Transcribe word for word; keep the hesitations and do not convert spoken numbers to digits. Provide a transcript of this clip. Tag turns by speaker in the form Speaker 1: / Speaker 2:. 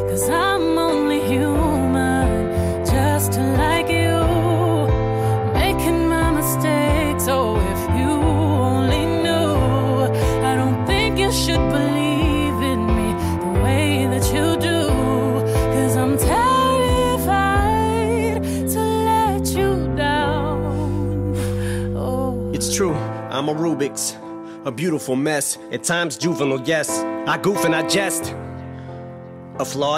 Speaker 1: 'cause I'm only human, just like you, making my mistakes. Oh, if you only knew, I don't think you should believe in me the way that you do, 'cause I'm terrified to let you down. Oh.
Speaker 2: It's true, I'm a Rubik's, a beautiful mess, at times juvenile, yes. I goof and I jest, a flaw